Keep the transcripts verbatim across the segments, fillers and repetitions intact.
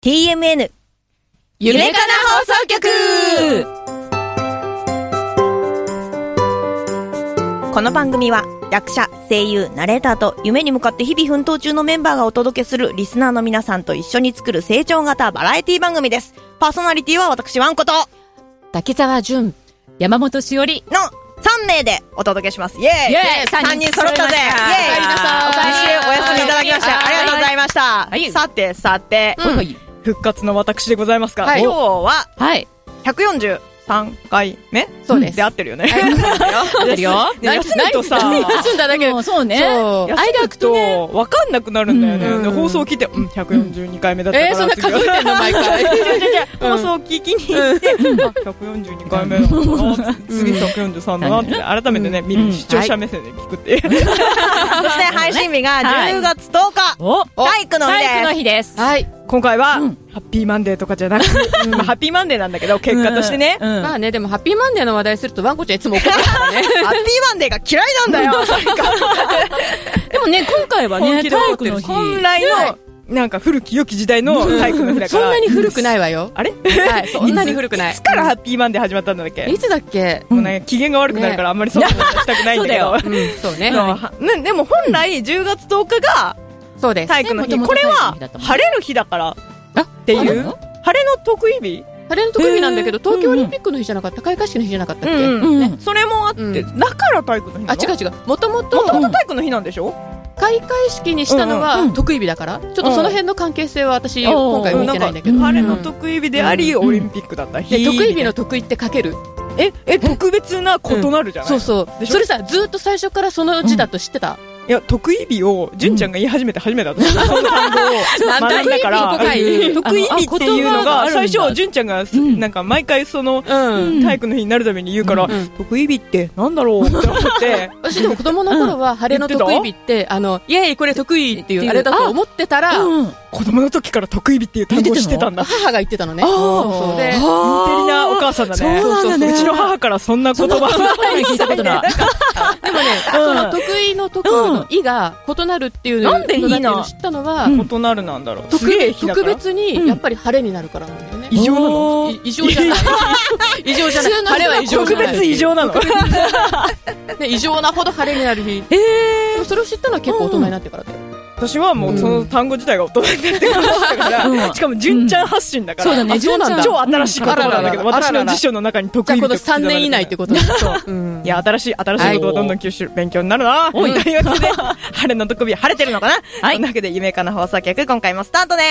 ティーエムエヌ 夢かな放送局。この番組は役者、声優、ナレーターと夢に向かって日々奮闘中のメンバーがお届けするリスナーの皆さんと一緒に作る成長型バラエティ番組です。パーソナリティは私ワンコと滝沢純、山本しおりのさん名でお届けします。イエーイ、 イエーイさんにん揃ったぜ。イエーイ、おかしいお休みいただきました。ありがとうございました。はい、さてさて、うん、復活の私でございますが、はい、今日は、はい、ひゃくよんじゅうさんかいめそうです。で合ってるよね。合ってるよ。休むとさ、 休んだだけで、そうね。 休むと分かんなくなるんだよね。放送を聞いて、うん、ひゃくよんじゅうにかいめだったから。 え、そんな数えてんの毎回。 放送を聞きに行って、ひゃくよんじゅうにかいめなのかな、次ひゃくよんじゅうさんだなって改めてね、見る視聴者目線で聞くっていう。そして配信日がじゅうがつとおか、体育の日です。 体育の日です。 はい。今回は、うん、ハッピーマンデーとかじゃなくて、うん、まあ、ハッピーマンデーなんだけど、結果としてね。 うんうん、まあね、でもハッピーマンデーの話題するとワンコちゃんいつも怒ってるからね。 ハッピーマンデーが嫌いなんだよ、 でもね、今回はね、体育の日。 本来の、なんか古き良き時代の体育の日だから。 そんなに古くないわよ。 あれはい、そんなに古くない。 いつからハッピーマンデー始まったんだっけ？ いつだっけ？ もうね、機嫌が悪くなるからあんまりそんなことしたくないんだけど。 そうね。 でも本来じゅうがつとおかが、 そうです。 体育の日。これは、晴れる日だから。っていう晴れの得意日晴れの得意日なんだけど、東京オリンピックの日じゃなかった、開会式の日じゃなかったっけ、うんうんね、それもあって、うん、だから体育の日なの？ あ、違う違う、もともともともと体育の日なんでしょ？ 開会式にしたのは得意日だから、ちょっとその辺の関係性は私今回見てないんだけど、 晴れの得意日であり、オリンピックだった日、 得意日の得意って書ける？ ええ特別な異なるじゃない、 そうそう、それさ、ずっと最初からその字だと知ってた？ いや、得意日を純ちゃんが言い始めて初めて私、その単語を学んだから、得意日っていうのが最初純ちゃんがなんか毎回その体育の日になるために言うから、得意日ってなんだろうって思って、 私でも子供の頃は晴れの得意日ってあのイエーイこれ得意っていうあれだと思ってたら、 子供の時から得意日っていう単語を知ってたんだ。 母が言ってたのね。 そうで、インテリなお母さんだね。うちの母からそんな言葉聞いたことない。でもね、その得意の得意の意が異なるっていうのを知ったのは、 異なるなんだろう。 特別にやっぱり晴れになるからなんだよね。 異常なの？ 異常じゃない。異常じゃない。晴れは異常じゃない。 特別異常なの？ 異常なほど晴れになる日。でもそれを知ったのは結構大人になってからだよ。 私はもうその単語自体が大人になってからだから、しかも純ちゃん発信だから、 そうだね、 超新しい言葉なんだけど、私の辞書の中に得意日とさんねん以内ってことだ。 いや、新しい新しいことをどんどん吸収勉強になるな。というわけで晴れの得意日晴れてるのかな。というわけで夢かな放送局、今回もスタートです。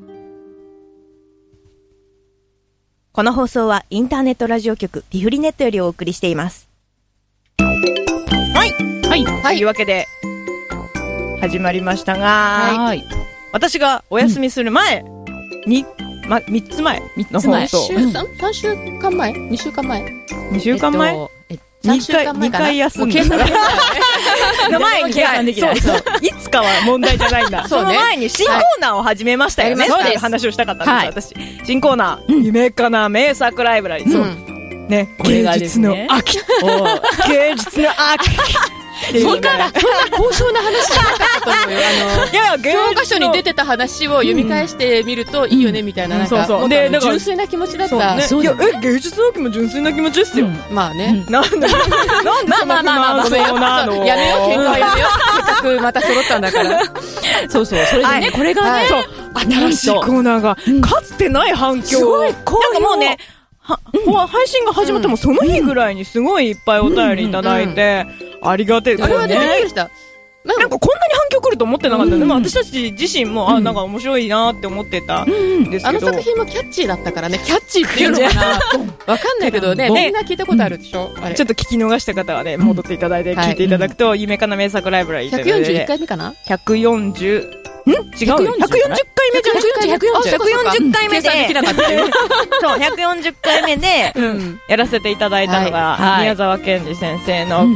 この放送はインターネットラジオ局ピフリネットよりお送りしています。はいはいはい。というわけで始まりましたが、はい、私がお休みする前に、うん、ま、みっつまえの放送、 さんしゅうかんまえにしゅうかんまえにしゅうかんまえ、えっと、にかいにかい休んでの前に、そうそう、いつかは問題じゃないんだ。その前に新コーナーを始めましたよね。そういう話をしたかったんです、私。新コーナー、夢かな名作ライブラリー。そうね、芸術の秋、芸術の秋。 そんな、そんな高尚な話じゃなかったと思うよ。あの、いやいや、教科書に出てた話を読み返してみるといいよね、みたいな、なんか、そうそう。で、純粋な気持ちだった。 いや、え、芸術の秋も純粋な気持ちですよ。 まあね。 なんで、なんでそんな不満そうなの？ やめよう、喧嘩はやめよう。せっかくまた揃ったんだから。そうそう、それでね、これがね、 新しいコーナーが、かつてない反響。すごい、なんかもうね、は、配信が始まってもその日ぐらいにすごいいっぱいお便りいただいて、ありがてえ。 あれはね、びっくりした。 なんかこんなに反響来ると思ってなかったんで、まあ私たち自身も、あ、なんか面白いなって思ってたんですけど。 あの作品もキャッチーだったからね、キャッチーっていうのかなわかんないけどね、みんな聞いたことあるでしょ？あれ。ちょっと聞き逃した方はね、戻っていただいて聞いていただくと、夢かな名作ライブラリー。 ひゃくよんじゅういっかいめかな？ ひゃくよんじゅう、ん違う。ひゃくよんじゅっかいめじゃん。 ひゃくよんじゅっかいめで、 そう、ひゃくよんじゅっかいめで、やらせていただいたのが、宮沢賢治先生の、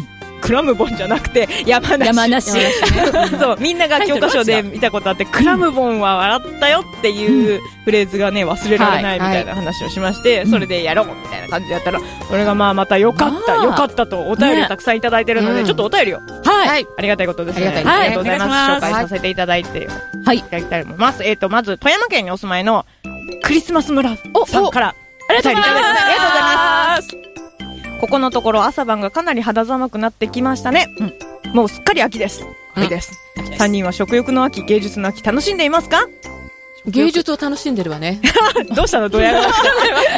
クラムボンじゃなくて山梨。 山梨。 そう、みんなが教科書で見たことあって、クラムボンは笑ったよっていうフレーズがね、忘れられないみたいな話をしまして、それでやろうみたいな感じでやったら、それがまあまた良かった、良かったとお便りたくさんいただいてるので、ちょっとお便りを。 はい。 ありがたいことですね。ありがとうございます。紹介させていただいて、はい。いただきたいと思います。えっと、まず、富山県にお住まいのクリスマス村さんから、 ありがとうございます。ありがとうございます。 ここのところ朝晩がかなり肌寒くなってきましたね。うん、もうすっかり秋です。秋です。さんにんは食欲の秋、芸術の秋楽しんでいますか？ 芸術を楽しんでるわね。 どうしたの？ドヤ顔して。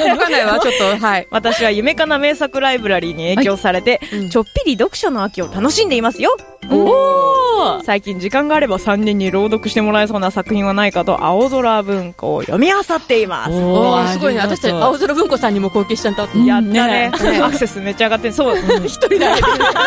わかんないわ、ちょっと、はい。 私は夢かな名作ライブラリーに影響されて、はいうん、ちょっぴり読書の秋を楽しんでいますよ。おー！最近時間があればさんにんに朗読してもらえそうな作品はないかと、青空文庫を読み漁っています。 おー、すごいね。私たち青空文庫さんにも貢献しちゃった。 やったね。ねアクセスめっちゃ上がってる。そう。一人だけ。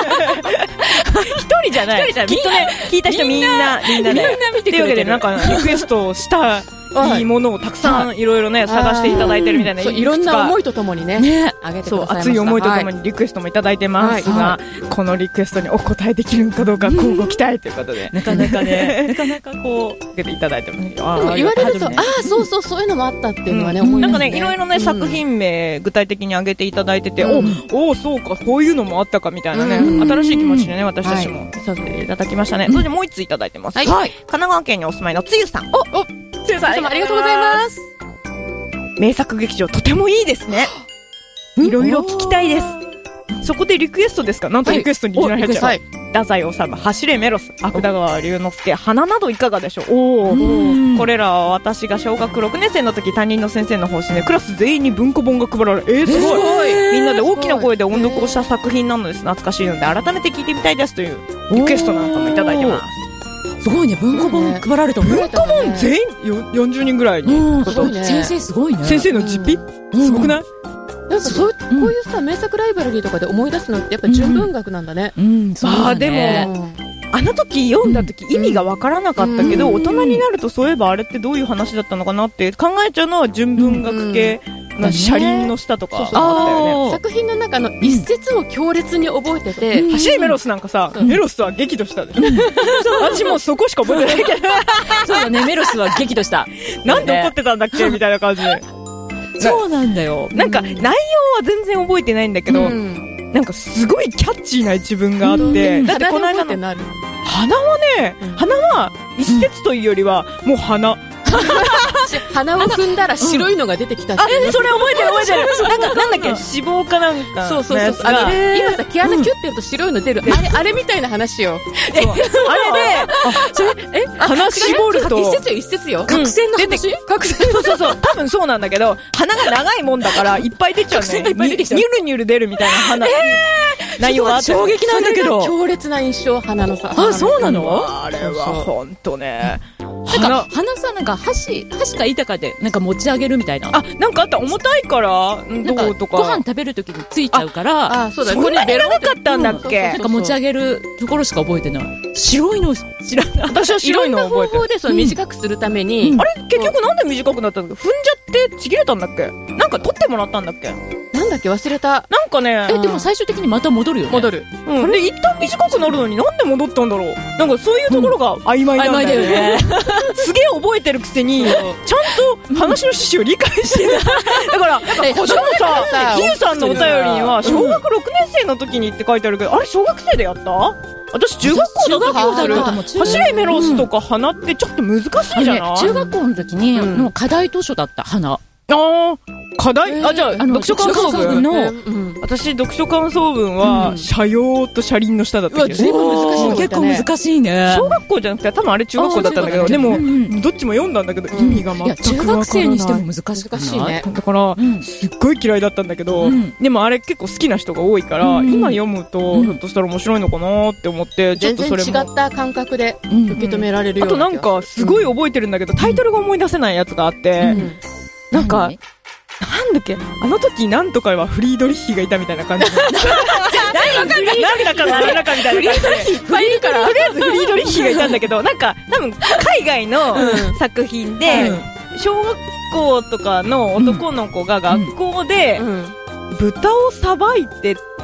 一人じゃない。きっとね、聞いた人みんな、みんなで。みんな見てくれてる。というわけで、なんか、リクエストをした、いいものをたくさんいろいろね探していただいてるみたいな、 いろんな思いとともにねねあげてくださいました。 そう熱い思いとともにリクエストもいただいてますが、このリクエストにお答えできるかどうか交互期待ということで、なかなかねなかなかこう受けていただいても言われるとああそうそうそういうのもあったっていうのはね思いますね。 なんかねいろいろね作品名具体的に挙げていただいてて、おおそうかこういうのもあったかみたいなね新しい気持ちでね私たちもさせていただきましたね。それでもう一ついただいてます。神奈川県にお住まいのつゆさん。おおつゆさんありがとうございます。名作劇場とてもいいですね。いろいろ聞きたいです。そこでリクエストですか。なんとリクエストにいきなり入っちゃう。太宰治、走れメロス、芥川龍之介、花などいかがでしょう。おお、これらは私が小学ろくねん生の時担任の先生の方針でクラス全員に文庫本が配られ、えー、すごいみんなで大きな声で音読をした作品なのです。懐かしいので改めて聞いてみたいですというリクエストなんかもいただいてます。 すごいね、文庫本配られた文庫本全員よんじゅうにんぐらいに、 うん、すごいね。先生すごいね。 先生の実費すごくない？ なんかそう、こういうさ名作ライブラリーとかで思い出すのってやっぱ純文学なんだね。 うん、まあでもあの時読んだ時意味がわからなかったけど、大人になるとそういえばあれってどういう話だったのかなって考えちゃうのは純文学系。車輪の下とかあったよね。 作品の中の一節を強烈に覚えてて、 走りメロスなんかさ、メロスは激怒したでしょ。私もうそこしか覚えてないけど。 そうだね、メロスは激怒した。 なんで怒ってたんだっけみたいな感じで。 そうなんだよ。 なんか内容は全然覚えてないんだけど、なんかすごいキャッチーな一文があって、だってこの間の花はね、花は一節というよりはもう花。 鼻を踏んだら白いのが出てきた。 あ、それ覚えてる覚えてる。なんかなんだっけ、脂肪かなんか。 そうそうそう。あの今さ毛穴キュッてやると白いの出る。あれあれみたいな話よ。 あれで、それえ鼻絞ると一節よ一節よ。角栓の話？ 角栓。そうそうそう。多分そうなんだけど、鼻が長いもんだからいっぱい出ちゃうね。ニュルニュル出るみたいな鼻。内容があって衝撃なんだけど。強烈な印象鼻のさ。 あ、そうなの？あれは本当ね。 なんか鼻さなんか箸箸か板かでなんか持ち上げるみたいな。 あ、なんかあった。重たいからどうとか。 ご飯食べるときについちゃうから。 あ、そうだ。これベロなかったんだっけ。 なんか持ち上げるところしか覚えてない。白いの知らない。 私は白いの覚えてる。 いろんな方法でその短くするために。 あれ結局なんで短くなったんだっけ。踏んじゃってちぎれたんだっけ。なんか取ってもらったんだっけ。 なんだっけ忘れた。 なんかね。 えでも最終的にまた戻るよね。 戻る。うん。で一旦短くなるのになんで戻ったんだろう。なんかそういうところが曖昧なんだよね。すげえ覚えてるくせにちゃんと話の趣旨を理解してない。だからしかもさ、ひゆさんのお便りには小学ろくねん生の時にって書いてあるけど、あれ小学生でやった？私中学校だった気がする。走れメロスとか花ってちょっと難しいじゃない？ 中学校の時にもう課題図書だった花。 ああ、課題、あ、じゃあ、読書感想文の、私、読書感想文は、車用と車輪の下だったけど。 結構難しい。結構難しいね。 小学校じゃなくて、多分あれ中学校だったんだけど、でも、どっちも読んだんだけど、意味が全く分からない。 中学生にしても難しいね。 だから、すっごい嫌いだったんだけど、でもあれ結構好きな人が多いから、今読むと、ひょっとしたら面白いのかなって思って、ちょっとそれも。 全然違った感覚で受け止められるような。 あとなんか、すごい覚えてるんだけど、タイトルが思い出せないやつがあって、なんか、なんだっけ、あの時なんとかはフリードリッヒがいたみたいな感じで。なんだかなんだかみたいな感じで。フリードリッヒいっぱいいるから。とりあえずフリードリッヒがいたんだけど、なんか多分海外の作品で、小学校とかの男の子が学校で豚をさばいて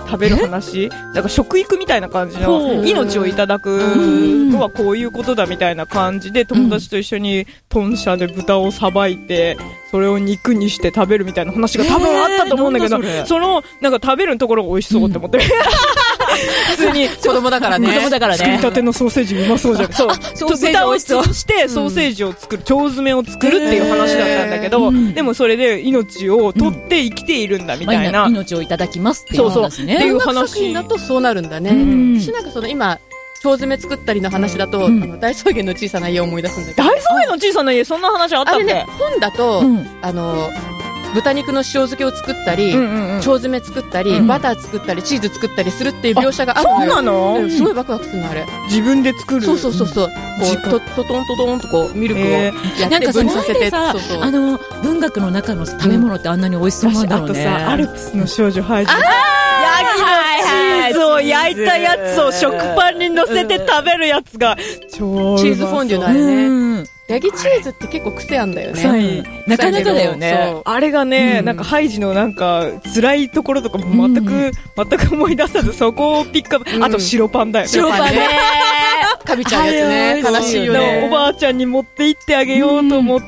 食べる話、なんか食育みたいな感じの、命をいただくとはこういうことだみたいな感じで、友達と一緒に豚舎で豚をさばいて、それを肉にして食べるみたいな話が多分あったと思うんだけど、その、なんか食べるところが美味しそうって思って。普通に子供だからね。 子供だからね。作りたてのソーセージうまそうじゃん。そう。ソーセージをしてソーセージを作る、腸詰めを作るっていう話だったんだけど、でもそれで命を取って生きているんだみたいな。 命をいただきますっていう話ね。 っていう話だとそうなるんだね。私なんかその今、腸詰め作ったりの話だと、あの大草原の小さな家を思い出すんだけど。 大草原の小さな家、そんな話あったっけ？あれね、 本だと、あの、豚肉の塩漬けを作ったり、腸詰め作ったり、バター作ったり、チーズ作ったりするっていう描写があるのよ。 そうなの？ すごいワクワクするの、あれ。 自分で作る。 そうそうそうそう。こう、トトトントトンとこう、ミルクをやって分させて。 そうそう。あの、文学の中の食べ物ってあんなに美味しそうなんだろうね。 あとさ、アルプスの少女ハイジ。ヤギのチーズを焼いたやつを食パンに乗せて食べるやつが、超チーズフォンデュのあれね。ヤギチーズって結構癖あんだよね。 なかなかだよね。 あれがね、なんかハイジのなんか辛いところとかも全く、全く思い出さずそこをピックアップ。あと白パンだよね。 白パンね。 かびちゃうやつね。悲しいよね。 おばあちゃんに持って行ってあげようと思って、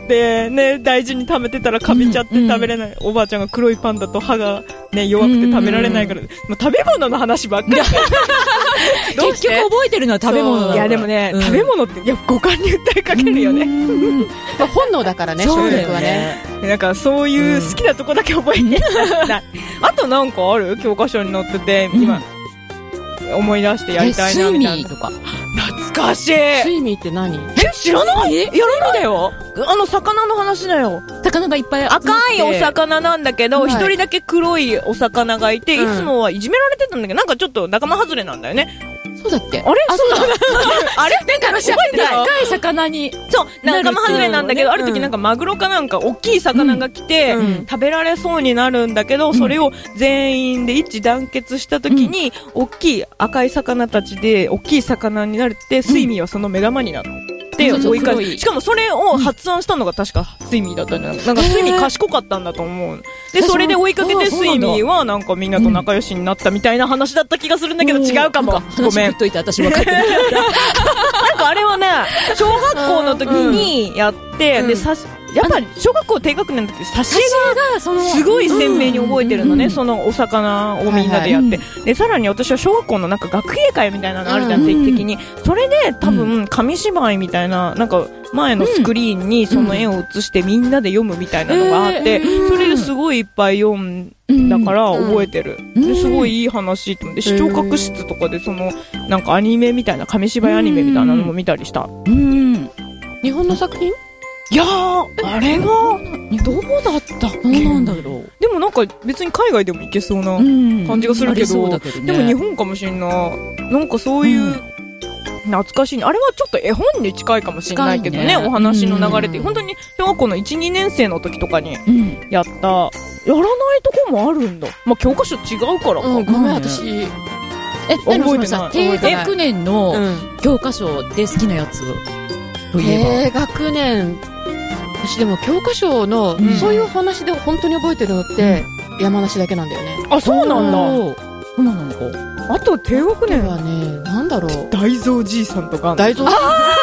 ね、大事に食べてたらかびちゃって食べれない。おばあちゃんが黒いパンだと歯がね、弱くて食べられないから。食べ物の話ばっかり。 結局覚えてるのは食べ物だ。 いやでもね、食べ物って、いや、五感に訴えかけるよね。 本能だからね、食欲はね。 なんかそういう好きなとこだけ覚えて。あとなんかある？教科書に載ってて、今、思い出してやりたいなみたいな。 スイミーとか。 懐かしい。 スイミーって何？ え、知らない？やるんだよ。あの魚の話だよ。 魚がいっぱい赤いお魚なんだけど、一人だけ黒いお魚がいて、いつもはいじめられてたんだけど、なんかちょっと仲間外れなんだよね。 そうだっけ？ あれ？そうだ。あれ？ なんか覚えてない。でっかい魚に。 そう、仲間外れなんだけど、ある時なんかマグロかなんか大きい魚が来て、食べられそうになるんだけど、それを全員で一致団結した時に、大きい赤い魚たちで、大きい魚になるって、スイミーはその目玉になる。で、追い返す。しかもそれを発案したのが確かスイミーだったんだよ。なんかスイミー賢かったんだと思う。で、それで追いかけてスイミーはなんかみんなと仲良しになったみたいな話だった気がするんだけど違うかも。ごめん。 話振っといて私分かってない。 なんかあれはね、小学校の時にやって、で、さし、やっぱり小学校低学年の時挿しがすごい鮮明に覚えてるのね、そのお魚をみんなでやって、でさらに私は小学校のなんか学芸会みたいなのあるじゃん、定期的に。それで多分紙芝居みたいななんか前のスクリーンにその絵を映してみんなで読むみたいなのがあって、それですごいいっぱい読んだから覚えてる。ですごいいい話って思って、視聴覚室とかでそのなんかアニメみたいな紙芝居アニメみたいなのも見たりした。 日本の作品？ いやー、あれが、どうだったっけ？ どうなんだろう。 でもなんか別に海外でも行けそうな感じがするけど、でも日本かもしれんな。なんかそういう、懐かしい。あれはちょっと絵本に近いかもしれないけどね、お話の流れで。本当に小学校のいち、にねん生の時とかにやった、やらないとこもあるんだ。まあ教科書違うからか。 ごめん、私。 え、でもそのさ、低学年の教科書で好きなやつといえば。 低学年。私でも教科書のそういう話で本当に覚えてるのって山梨だけなんだよね。 あ、そうなんだ。 そうなのか。 あと低学年はね、なんだろう。 大蔵じいさんとか。 大蔵じいさん。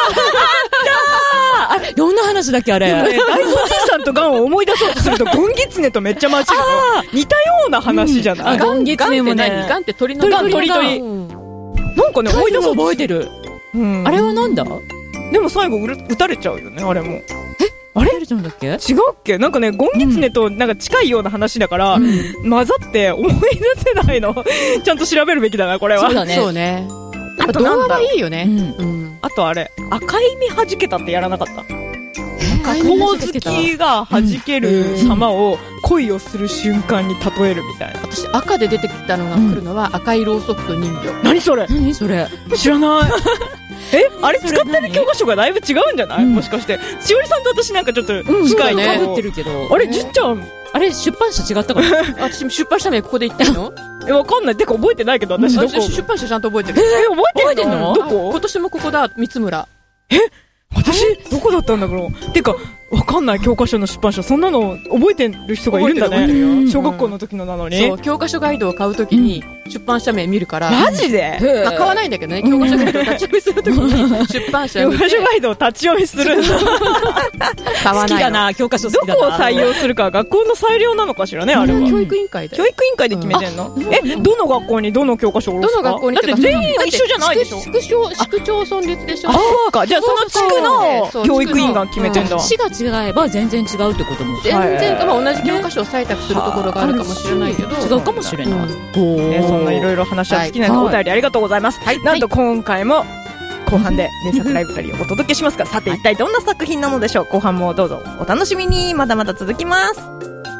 あれ、どんな話だっけあれ。 でもね、大蔵じいさんとガンを思い出そうとすると、ゴンギツネとめっちゃマッチるの。似たような話じゃない？ ゴンギツネもね。 ガンって鳥のガン、鳥鳥。なんかね、思い出そう覚えてる。あれはなんだ？ でも最後撃たれちゃうよね、あれも。え？あれ？違うっけ？ 違うっけ？なんかね、ゴンギツネとなんか近いような話だから、混ざって思い出せないの。ちゃんと調べるべきだな、これは。 そうだね。そうね。あと動画がいいよね。 あとあれ、赤い実弾けたってやらなかった？ほおずきが弾ける様を恋をする瞬間に例えるみたいな。 私赤で出てきたのが来るのは赤いろうそくと人形。 何それ？ 何それ？ 知らない。え、あれ使ってる教科書がだいぶ違うんじゃない？もしかしてしおりさんと私なんかちょっと近いね。 被ってるけど。 あれじっちゃん、 あれ出版社違ったから。 私出版社名ここで言ってんの？ え、わかんない。てか覚えてないけど私どこ？ 出版社ちゃんと覚えてる。 え、覚えてんの？どこ？ 今年もここだ、三村。 え？私どこだったんだろう。てかわかんない。教科書の出版社そんなの覚えてる人がいるんだね。小学校の時のなのに。 そう、教科書ガイドを買うときに出版社名見るから。 マジで？ まあ買わないんだけどね、教科書ガイドを立ち読みするときに、出版社見て。 教科書ガイドを立ち読みするんだ。 買わない。好きだな、教科書好きだな。 どこを採用するか学校の裁量なのかしらね、あれは。 教育委員会で。 教育委員会で決めてんの？え、どの学校にどの教科書を下ろすか？ どの学校に？ だって全員が一緒じゃないでしょ？ 市区町、市区町村立でしょ？ あ、そうか。じゃあその地区の教育委員が決めてんだ。 市が違えば全然違うってことも。 全然、まあ同じ教科書を採択するところがあるかもしれないけど。 違うかもしれない。 ね、そんないろいろ話は尽きないので、お便りありがとうございます。なんと今回も後半で名作ライブラリーをお届けしますが、さて一体どんな作品なのでしょう。後半もどうぞお楽しみに。まだまだ続きます。